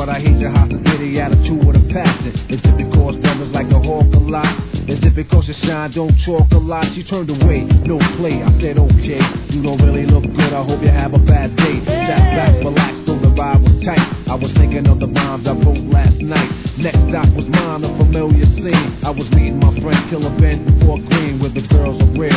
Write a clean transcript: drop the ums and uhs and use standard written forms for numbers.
but I hate your hostility, attitude with a passion. Is it because brothers like to hawk a lot? Is it because you shine, don't talk a lot? She turned away, no play. I said, okay, you don't really look good. I hope you have a bad day. Sat back, relaxed, though the vibe was tight. I was thinking of the rhymes I wrote last night. Next stop was mine, a familiar scene. I was meeting my friend Killer Ben before Green, where the girls are rare.